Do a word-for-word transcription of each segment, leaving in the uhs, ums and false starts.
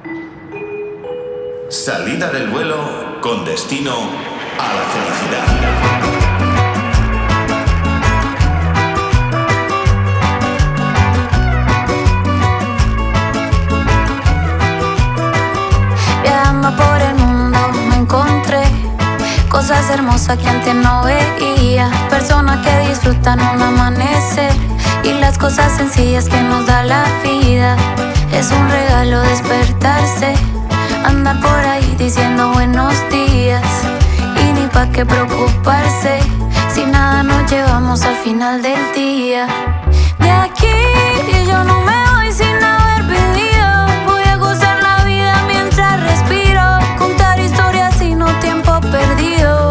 Salida del vuelo con destino a la felicidad. Por el mundo me encontré cosas hermosas que antes no veía, personas que disfrutan un amanecer y las cosas sencillas que nos da la vida. Es un regalo despertarse, andar por ahí diciendo buenos días y ni pa' qué preocuparse si nada nos llevamos al final del día. De aquí yo no me voy sin haber vivido, voy a gozar la vida mientras respiro, contar historias y no tiempo perdido.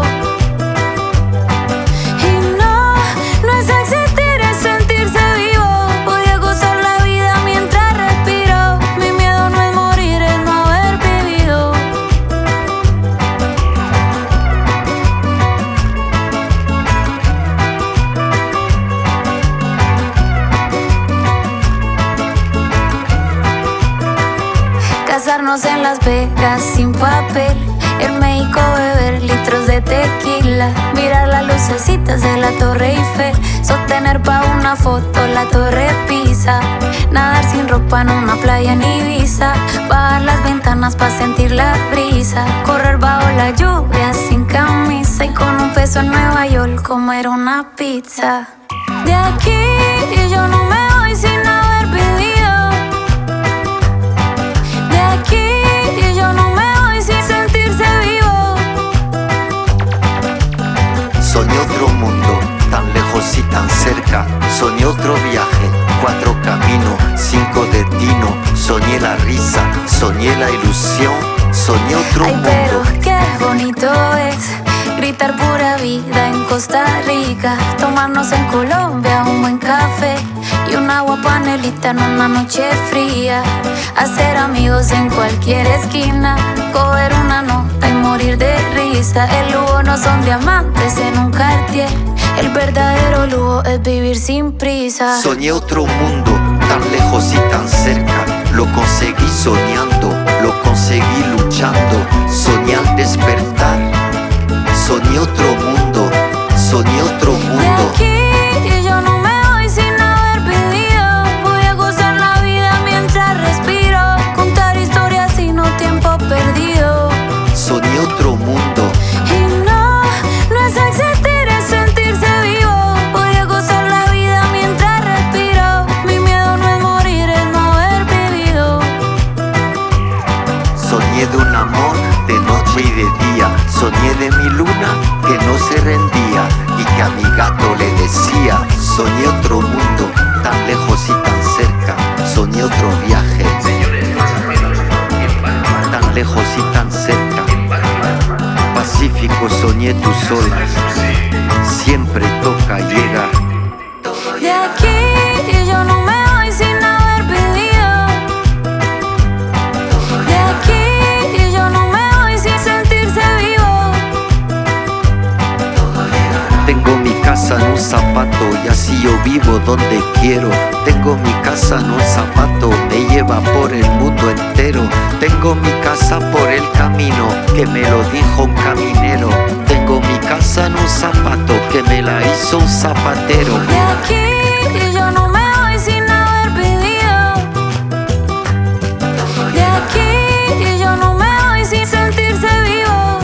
Y no, no es existir, es sentirse vivo. Voy a gozar la vida mientras respiro. Mi miedo no es morir, es no haber vivido. Casarnos en Las Vegas sin papel, en México beber litros de tequila, mirar las lucecitas de la Torre Eiffel, sostener pa' una foto la Torre Pisa, nadar sin ropa en una playa en Ibiza, bajar las ventanas pa' sentir la brisa, correr bajo la lluvia sin camisa y con un peso en Nueva York comer una pizza. De aquí yo no me voy sin haber vivido. De aquí yo no me voy sin sentirse vivo. Soñé otro mundo, tan lejos y tan cerca. Soñé otro viaje, cuatro caminos, cinco destinos. Soñé la risa, soñé la ilusión. Soñé otro Ay, mundo. pero qué bonito es gritar pura vida en Costa Rica, tomarnos en Colombia un buen café y un agua panelita en una noche fría, hacer amigos en cualquier esquina, coger una nota y morir de risa. El lujo no son diamantes en un Cartier, el verdadero lujo es vivir sin prisa. Soñé otro mundo, tan lejos y tan cerca. Lo conseguí soñando, lo conseguí luchando. Soñé al despertar. Soñé otro mundo, soñé otro mundo. De aquí yo no me voy sin haber vivido, voy a gozar la vida mientras respiro, contar historias y no tiempo perdido. Soñé otro mundo. Y no, no es existir, es sentirse vivo. Voy a gozar la vida mientras respiro. Mi miedo no es morir, es no haber vivido. Soñé de un amor de noche y de día. Soñé de mi luna que no se rendía y que a mi gato le decía. Soñé otro mundo, tan lejos y tan cerca. Soñé otro viaje, tan lejos y tan cerca. Pacífico, soñé tus olas. Siempre toca llegar. De aquí yo no me voy sin haber vivido. De aquí yo no me voy sin sentirse vivo. Tengo mi casa en un zapato y así yo vivo donde quiero. Tengo mi casa en un zapato, me lleva por el mundo entero. Tengo mi casa por el camino, que me lo dijo un caminero. Tengo mi casa en un zapato, que me la hizo un zapatero. De aquí yo no me voy sin haber vivido. De aquí yo no me voy sin sentirse vivo.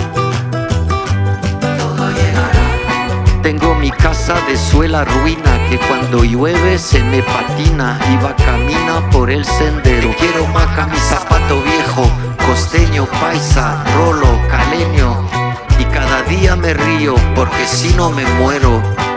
Tengo mi casa de suela ruina, que cuando llueve se me patina y va camina por el sendero. Quiero maca mi zapato viejo, costeño, paisa, rolo, caleño. Y cada día me río porque si no me muero.